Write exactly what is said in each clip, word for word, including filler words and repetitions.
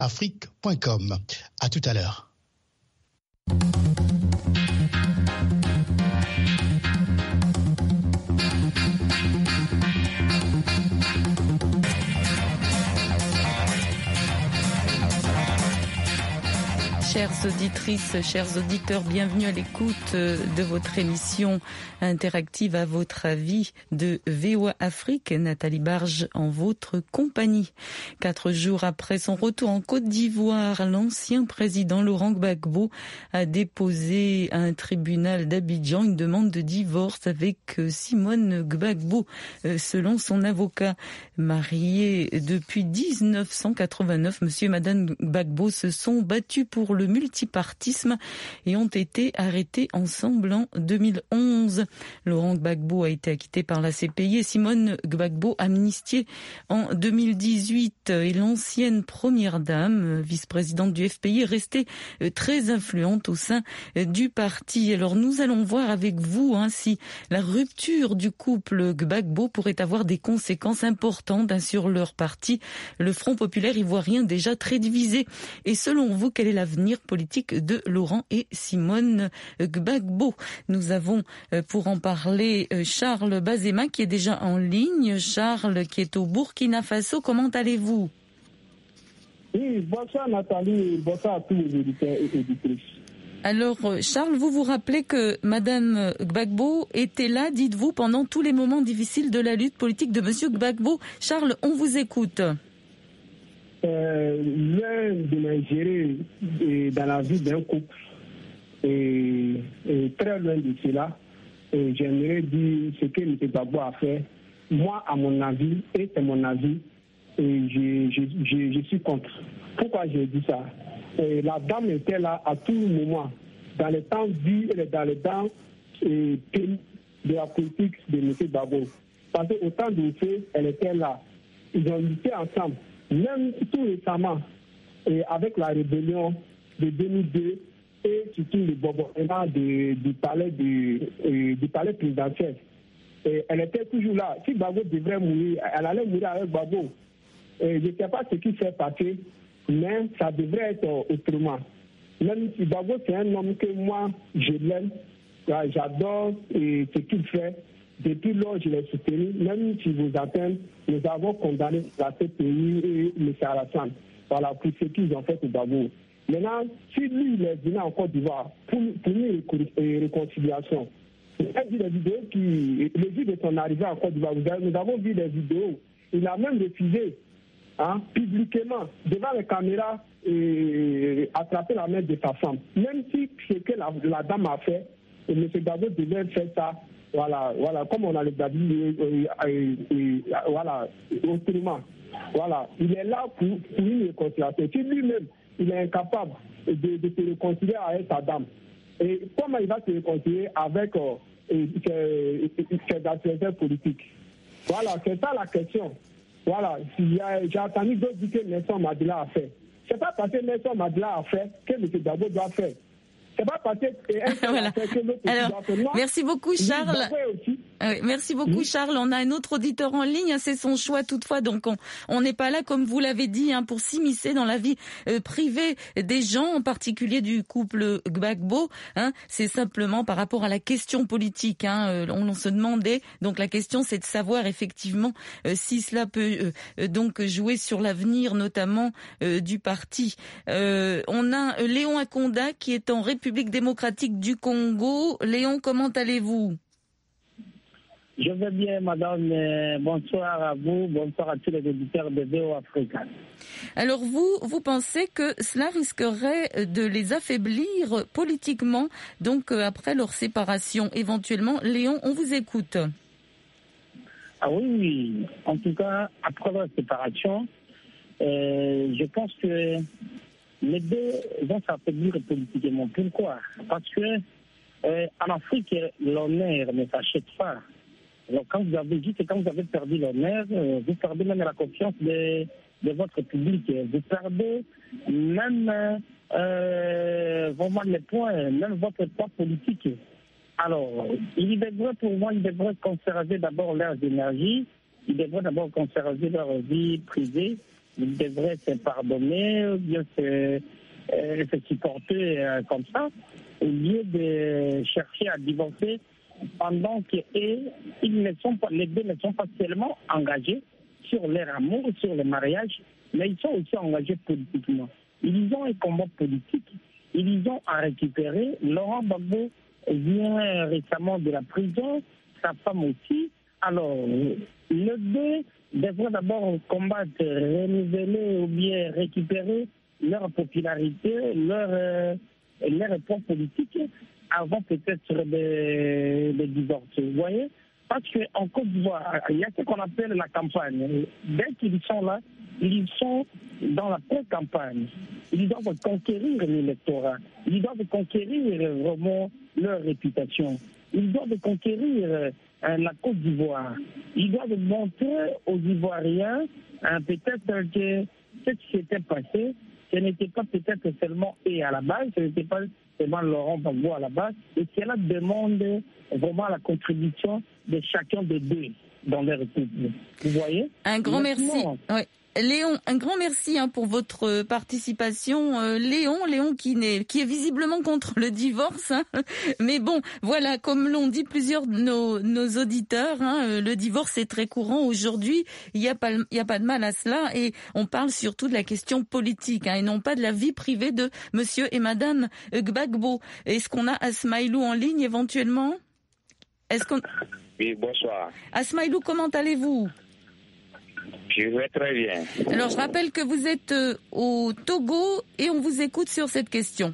afrique point com. À tout à l'heure. Chères auditrices, chers auditeurs, bienvenue à l'écoute de votre émission interactive à votre avis de V O A Afrique. Nathalie Barge en votre compagnie. Quatre jours après son retour en Côte d'Ivoire, l'ancien président Laurent Gbagbo a déposé à un tribunal d'Abidjan une demande de divorce avec Simone Gbagbo. Selon son avocat, marié depuis dix-neuf cent quatre-vingt-neuf, monsieur et madame Gbagbo se sont battus pour le multipartisme et ont été arrêtés ensemble en deux mille onze. Laurent Gbagbo a été acquitté par la C P I et Simone Gbagbo amnistiée en deux mille dix-huit. Et l'ancienne première dame, vice-présidente du F P I, est restée très influente au sein du parti. Alors nous allons voir avec vous hein, si la rupture du couple Gbagbo pourrait avoir des conséquences importantes hein, sur leur parti, le Front populaire ivoirien déjà très divisé. Et selon vous, quel est l'avenir politique de Laurent et Simone Gbagbo? Nous avons pour en parler Charles Bazema qui est déjà en ligne. Charles qui est au Burkina Faso, comment allez-vous? Oui, bonsoir Nathalie, bonsoir à tous les auditeurs et auditrices. Alors Charles, vous vous rappelez que Madame Gbagbo était là, dites-vous, pendant tous les moments difficiles de la lutte politique de Monsieur Gbagbo. Charles, on vous écoute. Euh, l'un de mes gérés dans la vie d'un couple et, et très loin de cela, et j'aimerais dire ce que M. Gbagbo a fait. Moi, à mon avis, et c'est mon avis, et je, je, je, je suis contre. Pourquoi j'ai dit ça? Et la dame était là à tout moment, dans les temps durs et dans les temps et, de la politique de M. Gbagbo. Parce qu'au temps de fait, elle était là. Ils ont lutté ensemble. Même tout récemment, et avec la rébellion de deux mille deux et surtout le bombardement du, du, palais du, euh, du palais présidentiel, et elle était toujours là. Si Gbagbo devrait mourir, elle allait mourir avec Gbagbo. Et je ne sais pas ce qui s'est passé, mais ça devrait être autrement. Même si Gbagbo, c'est un homme que moi, je l'aime, j'adore et ce qu'il fait. Depuis lors, je l'ai soutenu, même si vous attendez, nous avons condamné la C P I et M. Alassane voilà, pour ce qu'ils ont fait au Gbagbo. Maintenant, si lui, il est venu en Côte d'Ivoire pour, pour une réconciliation, j'ai vu des vidéos qui, le jour de son arrivée en Côte d'Ivoire, nous avons vu des vidéos, il a même refusé, hein, publiquement, devant les caméras, et attraper la main de sa femme. Même si ce que la, la dame a fait, et M. Gbagbo devait faire ça. Voilà, voilà, comme on a le dit, euh, euh, euh, voilà, autrement. Voilà, il est là pour, pour une réconciliation. Si lui-même, il est incapable de, de se réconcilier avec sa dame, et comment il va se réconcilier avec euh, ses, ses adversaires politiques? Voilà, c'est ça la question. Voilà, j'ai entendu d'autres dire que Nelson Mandela a fait. C'est pas parce que Nelson Mandela a fait que M. Gbagbo doit faire. C'est pas parce que voilà. Alors, merci beaucoup Charles. Oui, merci beaucoup oui. Charles. On a un autre auditeur en ligne, c'est son choix toutefois, donc on n'est pas là, comme vous l'avez dit, hein, pour s'immiscer dans la vie euh, privée des gens, en particulier du couple Gbagbo. Hein, c'est simplement par rapport à la question politique. Hein, euh, on, on se demandait, donc la question c'est de savoir effectivement euh, si cela peut euh, donc jouer sur l'avenir, notamment euh, du parti. Euh, on a euh, Léon Akonda qui est en République démocratique du Congo. Léon, comment allez-vous? Je vais bien, madame. Bonsoir à vous, bonsoir à tous les auditeurs de V O A Afrique. Alors vous, vous pensez que cela risquerait de les affaiblir politiquement, donc après leur séparation éventuellement? Léon, on vous écoute. Ah oui, oui. En tout cas, après leur séparation, euh, je pense que les deux vont s'affaiblir politiquement. Pourquoi? Parce que euh, en Afrique, l'honneur ne s'achète pas. Alors, quand vous avez dit que quand vous avez perdu l'honneur, euh, vous perdez même la confiance de, de votre public. Vous perdez même euh, vraiment les points, même votre poids politique. Alors, il devrait, pour moi, ils devraient conserver d'abord leurs énergies, ils devraient d'abord conserver leur vie privée, il devrait se pardonner, ou bien se, euh, se supporter euh, comme ça, au lieu de chercher à divorcer pendant que eux, ils ne sont pas, les deux ne sont pas seulement engagés sur leur amour, sur le mariage, mais ils sont aussi engagés politiquement. Ils ont un combat politique, ils ont à récupérer. Laurent Gbagbo vient récemment de la prison, sa femme aussi. Alors, les deux devraient d'abord combattre, renouveler ou bien récupérer leur popularité, leur, euh, leur poids politique avant peut-être de, de divorcer. Vous voyez? Parce qu'en Côte d'Ivoire, il y a ce qu'on appelle la campagne. Dès qu'ils sont là, ils sont dans la pré-campagne. Ils doivent conquérir l'électorat. Ils doivent conquérir vraiment leur réputation. Ils doivent conquérir euh, la Côte d'Ivoire. Ils doivent montrer aux Ivoiriens euh, peut-être que ce qui s'était passé, ce n'était pas peut-être seulement eux à la base, ce n'était pas seulement Laurent Gbagbo à la base, et cela demande vraiment la contribution de chacun des deux dans leur couple. Vous voyez? Un grand Maintenant, merci. Ouais. Léon, un grand merci hein, pour votre participation. Euh, Léon, Léon qui, n'est, qui est visiblement contre le divorce. Hein. Mais bon, voilà, comme l'ont dit plusieurs de nos, nos auditeurs, hein, le divorce est très courant aujourd'hui. Il n'y a pas, il y a pas de mal à cela. Et on parle surtout de la question politique hein, et non pas de la vie privée de monsieur et madame Gbagbo. Est-ce qu'on a Asmaïlou en ligne éventuellement? Est-ce qu'on... Oui, bonsoir. Asmaïlou, comment allez-vous? Je vais très bien. Alors, je rappelle que vous êtes euh, au Togo et on vous écoute sur cette question.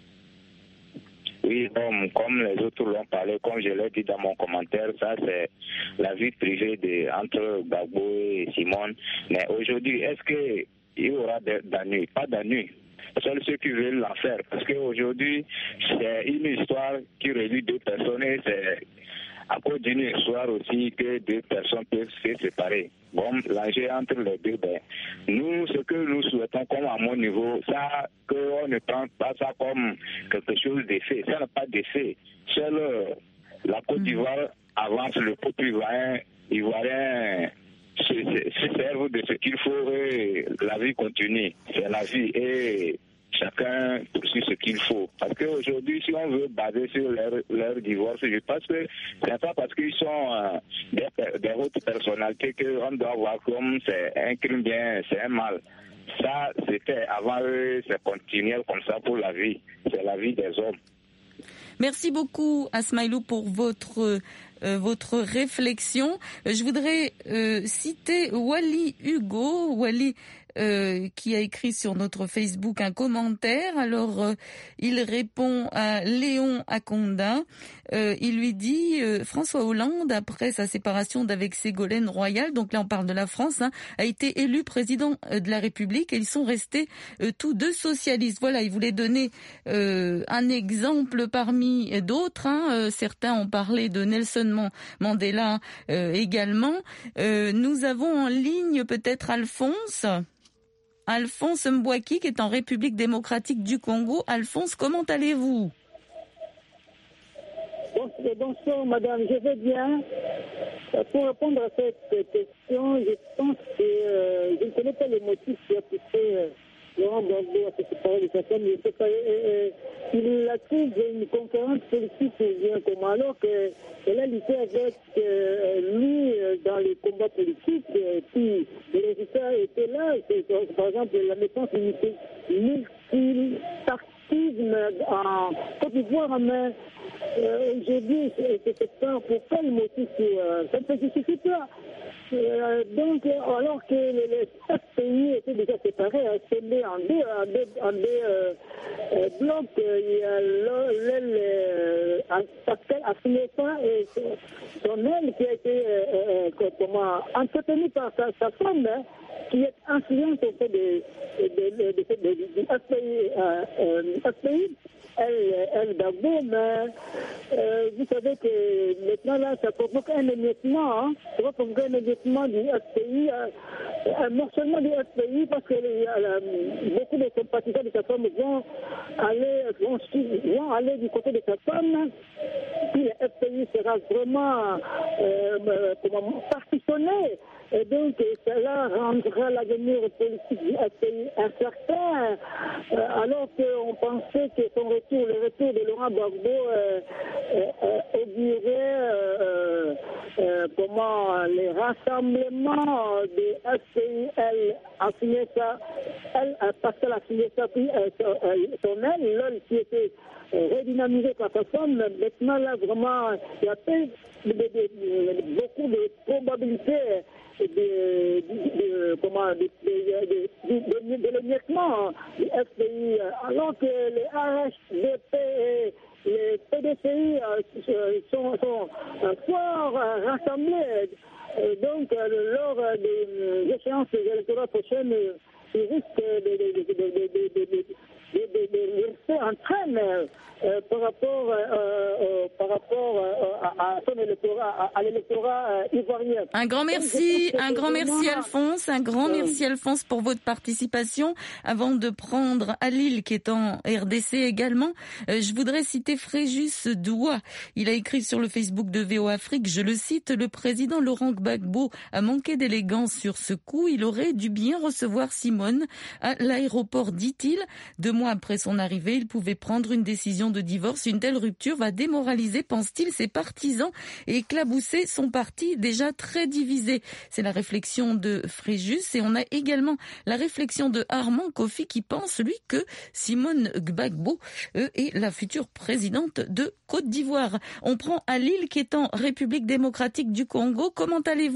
Oui, bon, comme les autres l'ont parlé, comme je l'ai dit dans mon commentaire, ça c'est la vie privée de, entre Gbagbo et Simone. Mais aujourd'hui, est-ce qu'il y aura d'ennui? Pas d'ennui. Seuls ceux qui veulent l'en faire. Parce qu'aujourd'hui, c'est une histoire qui relie deux personnes et c'est à cause d'une histoire aussi que deux personnes peuvent se séparer. Bon, l'enjeu entre les deux, ben, nous, ce que nous souhaitons, comme à mon niveau, ça, qu'on ne prend pas ça comme quelque chose d'effet. Ça n'a pas d'effet. Seule euh, la Côte d'Ivoire avance, le peuple ivoirien, ivoirien se, se, se serve de ce qu'il faut et la vie continue. C'est la vie et chacun poursuit ce qu'il faut. Parce qu'aujourd'hui, si on veut baser sur leur, leur divorce, je pense que c'est pas parce qu'ils sont euh, des, des hautes personnalités qu'on doit voir comme c'est un crime bien, c'est un mal. Ça, c'était avant eux, c'est continuel comme ça pour la vie. C'est la vie des hommes. Merci beaucoup, Asmaïlou, pour votre... Euh, votre réflexion. Je voudrais euh, citer Wally Hugo, Wally euh, qui a écrit sur notre Facebook un commentaire. Alors, euh, il répond à Léon Akonda. Euh, il lui dit euh, François Hollande, après sa séparation d'avec Ségolène Royal, donc là on parle de la France, hein, a été élu président de la République et ils sont restés euh, tous deux socialistes. Voilà, il voulait donner euh, un exemple parmi d'autres. Hein. Euh, certains ont parlé de Nelson Mandela euh, également. Euh, nous avons en ligne peut-être Alphonse. Alphonse Mbouaki qui est en République démocratique du Congo. Alphonse, comment allez-vous? Bonsoir madame, je vais bien. Pour répondre à cette question, je pense que euh, je ne connais pas les motifs qui a poussé euh, Laurent Gbagbo à se séparer de sa femme. Euh, euh, il accuse une concurrence politique bien comme alors qu'elle a lutté avec euh, lui euh, dans les combats politiques. Euh, puis les résultats étaient là. C'est, par exemple, la naissance d'une multipartisme en Côte d'Ivoire, mais euh, aujourd'hui, c'est pas pour quel motif euh, ça ne se justifie pas. Euh, donc, alors que les, les sept pays étaient déjà séparés, hein, scindés en deux, en deux, en deux euh, euh, blocs, il y a l'aile euh, Pascal Affineta et son aile qui a été euh, euh, comment, entretenue par sa, sa femme, hein, qui est influente auprès de, de, de, de, de, de, du F P I, euh, euh, F P I. Elle, elle Gbagbo, mais euh, vous savez que maintenant là, ça provoque un émiettement, hein, ça va provoquer un émiettement du F P I, euh, un morcellement du F P I, parce que euh, beaucoup de sympathisants de sa femme vont aller, vont, vont aller du côté de sa femme, puis le F P I sera vraiment euh, comment, partitionné. Et donc, cela rendra l'avenir politique du F P I incertain, euh, alors qu'on pensait que son retour, le retour de Laurent Gbagbo euh, euh, augurait euh, euh, comment les rassemblements des F P I. Elle a signé ça, elle, parce qu'elle a signé ça, puis euh, son aile, l'homme qui était redynamisé par sa femme. Maintenant, là, vraiment, il y a de, de, de, beaucoup de probabilités de, de, de, comment, de, de, de, de, de l'émiettement du F P I, alors que les R H D P et les P D C I sont, sont fort rassemblés. Donc, lors des échéances électorales prochaines, il risque de, de, de, de, de, de, de de, de, de rester en train euh, par rapport, euh, euh, par rapport euh, à, à son électorat, à, à l'électorat euh, ivoirien. Un grand merci, Donc, un grand merci Alphonse, un grand euh, merci Alphonse pour votre participation. Avant de prendre Alil qui est en R D C également, euh, je voudrais citer Fréjus Doua. Il a écrit sur le Facebook de V O Afrique, je le cite, le président Laurent Gbagbo a manqué d'élégance sur ce coup. Il aurait dû bien recevoir Simone à l'aéroport, dit-il. Deux mois après son arrivée, il pouvait prendre une décision de divorce. Une telle rupture va démoraliser, pense-t-il, ses partisans et éclabousser son parti déjà très divisé. C'est la réflexion de Fréjus et on a également la réflexion de Armand Kofi qui pense, lui, que Simone Gbagbo euh, est la future présidente de Côte d'Ivoire. On prend Alil qui est en République démocratique du Congo. Comment allez-vous ?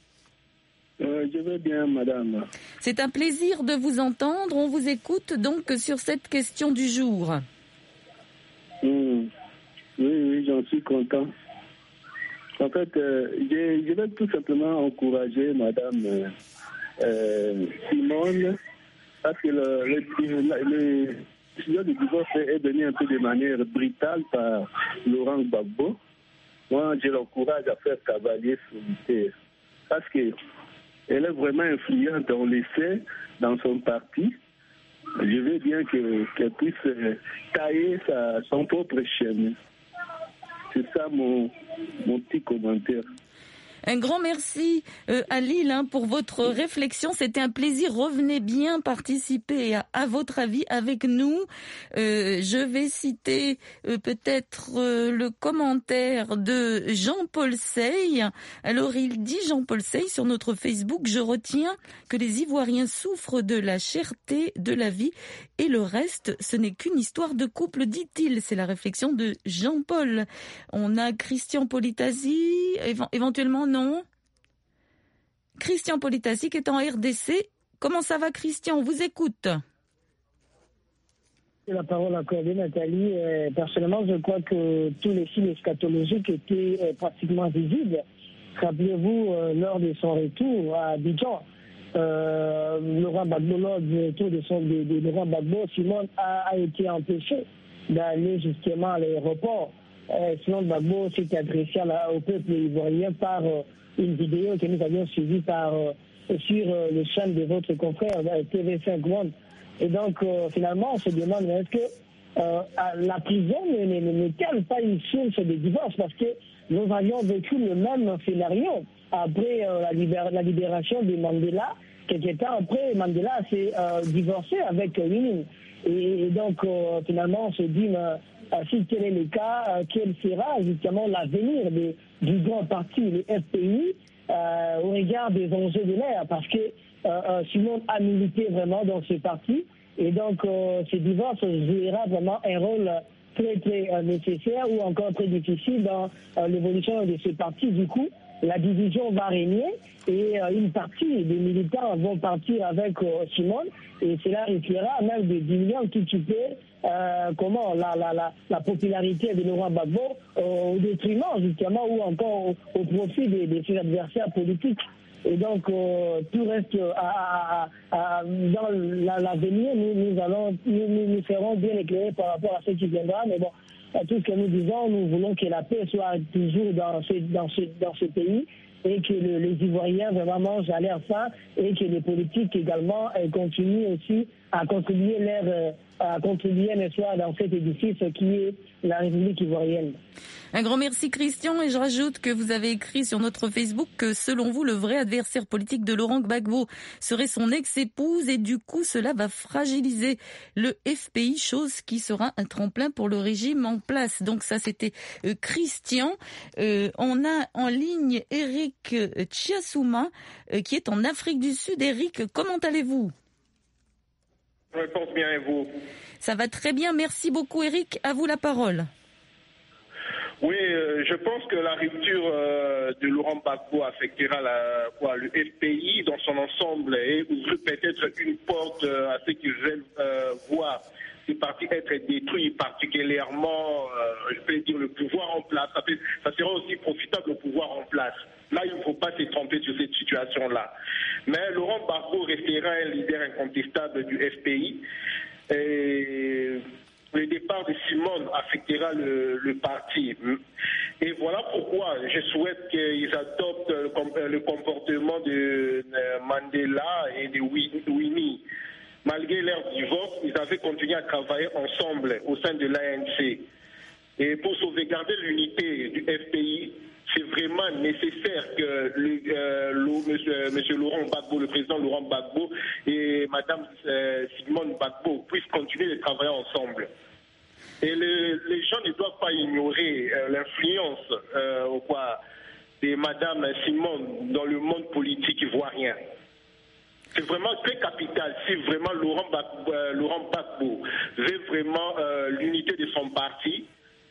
Euh, je vais bien, madame. C'est un plaisir de vous entendre. On vous écoute donc sur cette question du jour. Mmh. Oui, oui, j'en suis content. En fait, euh, je, je vais tout simplement encourager madame euh, euh, Simone, parce que le, le, le décision de divorce est donné un peu de manière brutale par Laurent Gbagbo. Moi, je l'encourage à faire cavalier solitaire. Parce que elle est vraiment influente, on le sait, dans son parti. Je veux bien que, qu'elle puisse tailler sa, son propre chaîne. C'est ça mon, mon petit commentaire. Un grand merci euh, à Lille hein, pour votre réflexion. C'était un plaisir. Revenez bien participer à, à votre avis avec nous. Euh, je vais citer euh, peut-être euh, le commentaire de Jean-Paul Sey. Alors il dit, Jean-Paul Sey, sur notre Facebook, je retiens que les Ivoiriens souffrent de la cherté de la vie et le reste, ce n'est qu'une histoire de couple, dit-il. C'est la réflexion de Jean-Paul. On a Christian Politasi, éve- éventuellement non. Christian Politasi qui est en R D C. Comment ça va, Christian? On vous écoute. La parole accordée, Nathalie. Euh, personnellement, je crois que tous les signes eschatologiques étaient euh, pratiquement visibles. Rappelez-vous, euh, lors de son retour à Abidjan, euh, Laurent Gbagbo, lors du retour de, son, de, de Laurent Gbagbo, Simone a, a été empêché d'aller justement à l'aéroport. Euh, Simone Gbagbo s'est adressé à, au peuple ivoirien par euh, une vidéo que nous avions suivie par, euh, sur euh, le chaîne de votre confrère T V cinq Monde. Et donc, euh, finalement, on se demande, est-ce que euh, la prison n'est-elle pas une source de divorce? Parce que nous avions vécu le même scénario après euh, la, libér- la libération de Mandela. Quelques temps après, Mandela s'est euh, divorcé avec Winnie. Et, et donc, euh, finalement, on se dit, euh, si tel est le cas, euh, quel sera justement l'avenir de, du grand parti, le F P I, euh, au regard des enjeux de l'ère? Parce que Euh, euh, Simone a milité vraiment dans ce parti et donc euh, ce divorce jouera vraiment un rôle très très euh, nécessaire ou encore très difficile dans euh, l'évolution de ce parti. Du coup, la division va régner et euh, une partie des militants vont partir avec euh, Simone et cela risquera même de diminuer un tout petit peu euh, comment la, la, la, la popularité de Laurent Gbagbo euh, au détriment justement ou encore au, au profit de, de ses adversaires politiques. Et donc, euh, tout reste à, à, à, dans l'avenir. Nous, nous, allons, nous, nous serons bien éclairés par rapport à ce qui viendra. Mais bon, tout ce que nous disons, nous voulons que la paix soit toujours dans ce, dans ce, dans ce pays et que le, les Ivoiriens vraiment mangent à l'air faim et que les politiques également continuent aussi à contribuer, leur, à contribuer n'est-ce pas, dans cet édifice qui est la République ivoirienne. Un grand merci Christian, et je rajoute que vous avez écrit sur notre Facebook que selon vous, le vrai adversaire politique de Laurent Gbagbo serait son ex-épouse, et du coup cela va fragiliser le F P I, chose qui sera un tremplin pour le régime en place. Donc ça c'était euh, Christian. Euh, on a en ligne Eric Chiassouma euh, qui est en Afrique du Sud. Eric, comment allez-vous ? Je pense bien, et vous ? Ça va très bien, merci beaucoup Eric, à vous la parole. Oui, euh, je pense que la rupture euh, de Laurent Gbagbo affectera la, quoi, le F P I dans son ensemble et ouvre peut-être une porte euh, à ce qu'ils veulent euh, voir ces partis être détruits, particulièrement, euh, je peux dire, le pouvoir en place. Ça, fait, ça sera aussi profitable le pouvoir en place. Là, il ne faut pas se tromper sur cette situation-là. Mais Laurent Gbagbo restera un leader incontestable du F P I. Et le départ de Simone affectera le, le parti. Et voilà pourquoi je souhaite qu'ils adoptent le, le comportement de Mandela et de Winnie. Malgré leur divorce, ils avaient continué à travailler ensemble au sein de l'A N C. Et pour sauvegarder l'unité du F P I, c'est vraiment nécessaire que le, euh, le, monsieur, monsieur Laurent Gbagbo, le président Laurent Gbagbo et madame euh, Simone Gbagbo puissent continuer de travailler ensemble. Et le, les gens ne doivent pas ignorer euh, l'influence euh, quoi, de madame Simone dans le monde politique ivoirien. C'est vraiment très capital si vraiment Laurent Gbagbo, euh, Laurent Gbagbo veut vraiment euh, l'unité de son parti.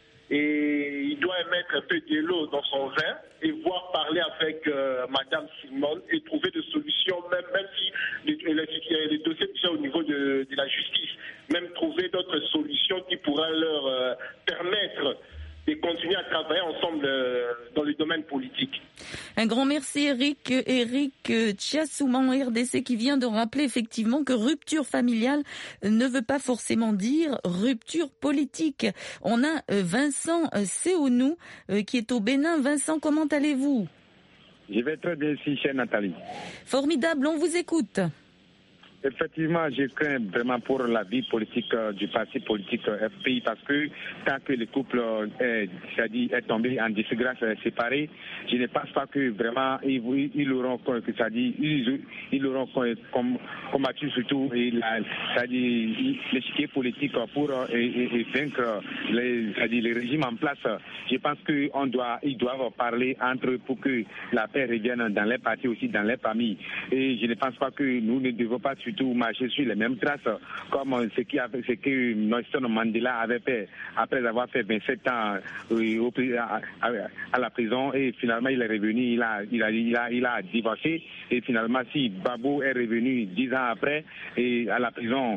Et il doit mettre un peu de l'eau dans son vin et voir parler avec euh, madame Simone et trouver des solutions, même, même si les, les, les dossiers déjà au niveau de, de la justice, même trouver d'autres solutions qui pourraient leur euh, permettre de continuer à travailler ensemble euh, dans le domaine politique. Un grand merci Eric, Eric Chiassouma en R D C qui vient de rappeler effectivement que rupture familiale ne veut pas forcément dire rupture politique. On a Vincent Seounou qui est au Bénin. Vincent, comment allez-vous ? Je vais très bien ici, chère Nathalie. Formidable, on vous écoute. Effectivement, je crains vraiment pour la vie politique euh, du parti politique euh, F P I parce que tant que le couple euh, est, c'est-à-dire est tombé en disgrâce, euh, séparé, je ne pense pas que vraiment ils, ils auront, c'est-à-dire ils, ils auront com, combattu surtout la, c'est-à-dire l'échiquier politique pour euh, et, et vaincre les, c'est-à-dire les régimes en place. Je pense qu'on doit, ils doivent parler entre eux pour que la paix revienne dans les partis aussi, dans les familles. Et je ne pense pas que nous ne devons pas surtout marcher sur les mêmes traces comme ce, qui avait, ce que Nelson Mandela avait fait après avoir fait vingt-sept ans euh, au, à, à, à la prison et finalement il est revenu, il a, il a, il a, il a divorcé et finalement si Gbagbo est revenu dix ans après et à la prison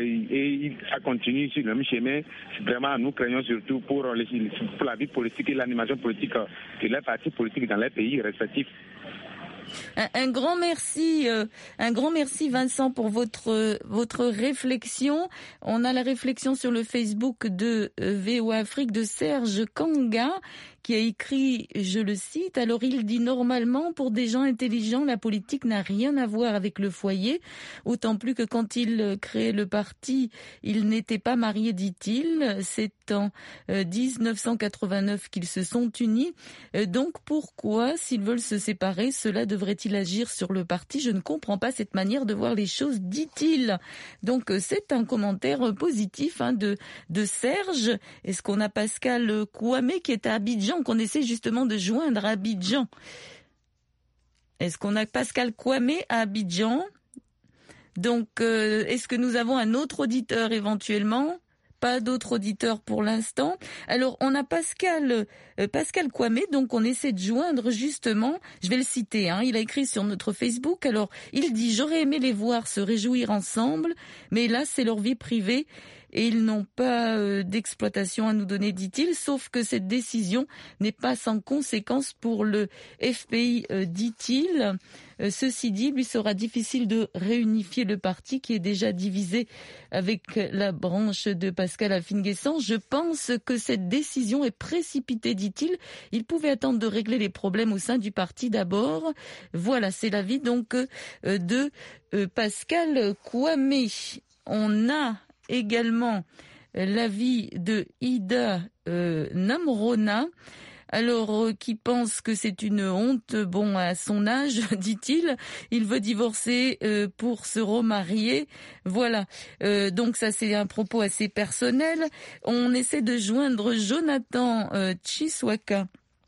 et ça continue sur le même chemin, vraiment nous craignons surtout pour, les, pour la vie politique et l'animation politique de les partis politiques dans les pays respectifs. Un, un grand merci, euh, un grand merci Vincent pour votre votre réflexion. On a la réflexion sur le Facebook de euh, V O A Afrique de Serge Kanga qui a écrit, je le cite, alors il dit normalement pour des gens intelligents la politique n'a rien à voir avec le foyer, autant plus que quand il créait le parti, il n'était pas marié, dit-il. C'est en euh, dix-neuf cent quatre-vingt-neuf qu'ils se sont unis. Euh, donc pourquoi, s'ils veulent se séparer, cela devrait-il agir sur le parti ? Je ne comprends pas cette manière de voir les choses, dit-il. Donc euh, c'est un commentaire positif hein, de de Serge. Est-ce qu'on a Pascal Kouamé qui est à Abidjan, qu'on essaie justement de joindre à Abidjan? Est-ce qu'on a Pascal Kouamé à Abidjan? Donc, euh, est-ce que nous avons un autre auditeur éventuellement? Pas d'autres auditeurs pour l'instant. Alors, on a Pascal euh, Pascal Kouamé, donc on essaie de joindre justement, je vais le citer, hein, il a écrit sur notre Facebook, alors il dit « J'aurais aimé les voir se réjouir ensemble, mais là, c'est leur vie privée. » Et ils n'ont pas euh, d'exploitation à nous donner, dit-il, sauf que cette décision n'est pas sans conséquence pour le F P I, euh, dit-il. Euh, ceci dit, il lui sera difficile de réunifier le parti qui est déjà divisé avec la branche de Pascal Affinguessan. Je pense que cette décision est précipitée, dit-il. Il pouvait attendre de régler les problèmes au sein du parti d'abord. Voilà, c'est l'avis donc euh, de euh, Pascal Kouamé. on a également l'avis de Ida euh, Namrona, alors euh, qui pense que c'est une honte, bon, à son âge, dit-il, il veut divorcer euh, pour se remarier, voilà. Euh, donc ça, c'est un propos assez personnel. On essaie de joindre Jonathan euh, Chiswaka,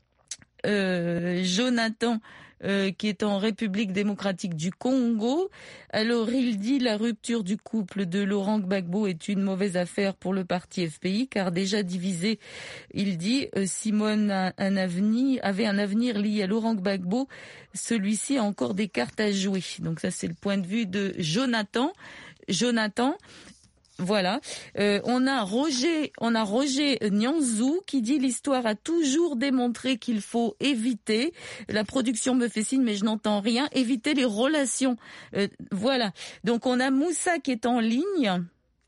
euh, Jonathan, Euh, qui est en République démocratique du Congo. Alors, il dit la rupture du couple de Laurent Gbagbo est une mauvaise affaire pour le parti F P I, car déjà divisé, il dit, euh, Simone a un avenir, avait un avenir lié à Laurent Gbagbo. Celui-ci a encore des cartes à jouer. Donc ça, c'est le point de vue de Jonathan. Jonathan. Voilà. Euh, on a Roger, on a Roger Nyanzou qui dit l'histoire a toujours démontré qu'il faut éviter. La production me fait signe, mais je n'entends rien. Éviter les relations. Euh, voilà. Donc on a Moussa qui est en ligne.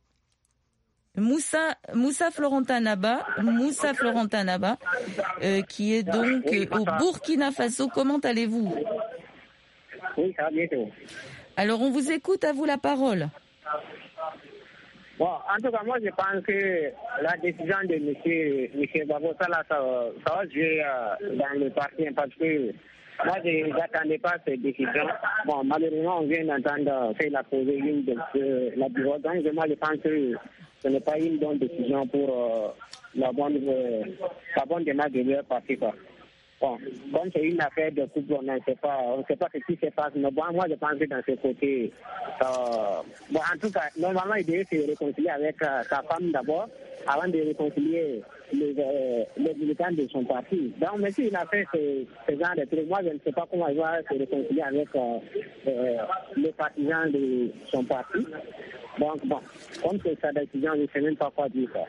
Moussa, Moussa Florentin Naba, Moussa Florentin Naba, euh, qui est donc euh, au Burkina Faso. Comment allez-vous? Oui, ça va bien. Alors on vous écoute, à vous la parole. Bon, en tout cas, moi, je pense que la décision de M. M. Gbagbo, ça, là, ça, ça va jouer euh, dans le parti, parce que moi, je n'attendais pas cette décision. Bon, malheureusement, on vient d'entendre faire la posée une de, de la bureau. Donc, moi, je pense que ce n'est pas une bonne décision pour euh, la bonne, euh, la bonne démarche de leur parti, quoi. Bon, comme c'est une affaire de couple, on ne sait pas, on ne sait pas ce qui se passe. Mais bon, moi, je pense que dans ce côté, euh, bon, en tout cas, normalement, il devait se réconcilier avec euh, sa femme d'abord, avant de réconcilier les, euh, les militants de son parti. Donc, mais s'il a fait ce, ce genre de trucs, moi, je ne sais pas comment il va se réconcilier avec euh, euh, les partisans de son parti. Donc, bon, comme c'est sa décision, je ne sais même pas quoi dire, ça.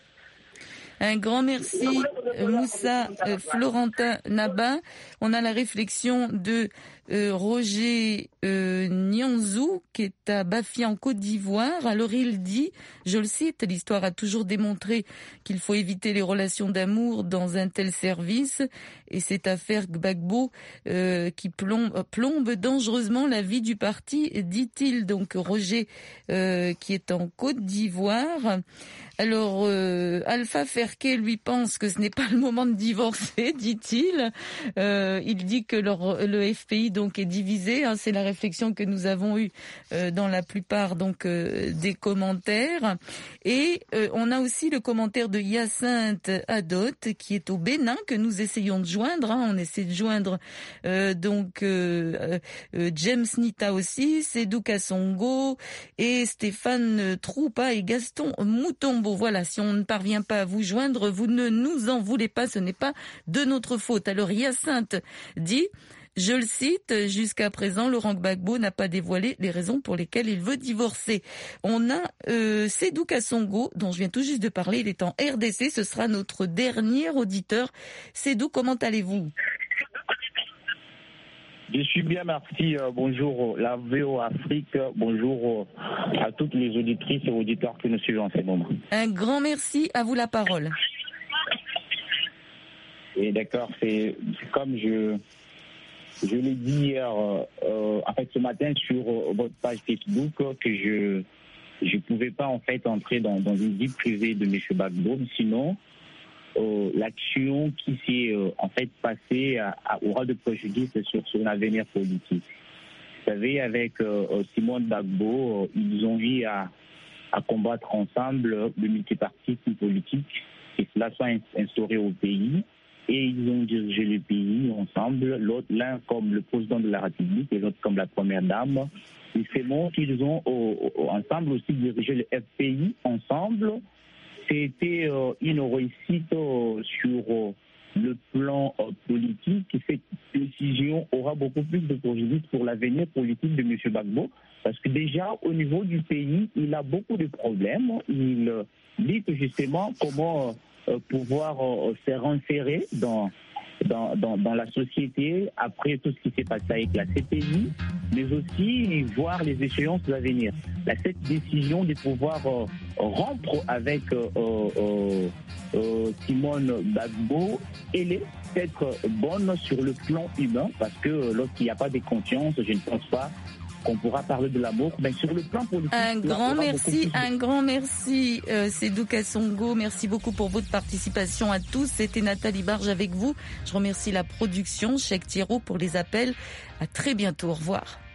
Un grand merci, Moussa euh, Florentin Naba. On a la réflexion de euh, Roger euh, Nyanzou, qui est à Bafia en Côte d'Ivoire. Alors il dit, je le cite, l'histoire a toujours démontré qu'il faut éviter les relations d'amour dans un tel service. Et cette affaire Gbagbo euh, qui plombe, plombe dangereusement la vie du parti, dit-il. Donc Roger euh, qui est en Côte d'Ivoire. Alors, euh, Alpha Ferquet, lui, pense que ce n'est pas le moment de divorcer, dit-il. Euh, il dit que leur, le F P I donc est divisé. Hein, c'est la réflexion que nous avons eue euh, dans la plupart donc euh, des commentaires. Et euh, on a aussi le commentaire de Hyacinthe Adot, qui est au Bénin, que nous essayons de joindre. Hein, on essaie de joindre euh, donc euh, euh, James Nita aussi, Sédou Kassongo et Stéphane Troupa et Gaston Moutombo. Voilà, si on ne parvient pas à vous joindre, vous ne nous en voulez pas, ce n'est pas de notre faute. Alors Hyacinthe dit, je le cite, jusqu'à présent, Laurent Gbagbo n'a pas dévoilé les raisons pour lesquelles il veut divorcer. On a euh, Sédou Kassongo, dont je viens tout juste de parler, il est en R D C, ce sera notre dernier auditeur. Sédou, comment allez-vous ? Je suis bien, merci. Euh, bonjour la V O Afrique. Bonjour euh, à toutes les auditrices et auditeurs que nous suivons en ce moment. Un grand merci, à vous la parole. Et d'accord, c'est, c'est comme je, je l'ai dit hier, euh, en fait ce matin sur euh, votre page Facebook, que je je pouvais pas en fait entrer dans, dans une vie privée de M. Gbagbo, sinon Euh, l'action qui s'est euh, en fait passée à, à, aura de préjudice sur son avenir politique. Vous savez, avec euh, Simone Gbagbo, euh, ils ont eu à, à combattre ensemble le multipartisme politique, et cela soit instauré au pays, et ils ont dirigé le pays ensemble, l'autre, l'un comme le président de la République et l'autre comme la première dame. Et c'est bon qu'ils ont euh, ensemble aussi dirigé le F P I ensemble. C'était euh, une réussite euh, sur euh, le plan euh, politique. Cette décision aura beaucoup plus de préjudice pour l'avenir politique de M. Gbagbo, parce que déjà, au niveau du pays, il a beaucoup de problèmes. Il euh, dit justement comment euh, pouvoir euh, se réinsérer dans, dans, dans, dans la société après tout ce qui s'est passé avec la C P I, mais aussi voir les échéances à venir. Là, cette décision de pouvoir euh, rompre avec euh, euh, euh, Simone Gbagbo, elle est peut-être bonne sur le plan humain, parce que lorsqu'il n'y a pas de confiance, je ne pense pas qu'on pourra parler de l'amour. Mais sur le plan politique, un grand merci, un grand merci, euh, Sédou Kassongo. Merci beaucoup pour votre participation à tous. C'était Nathalie Barge avec vous. Je remercie la production, Cheikh Thiraud pour les appels. À très bientôt. Au revoir.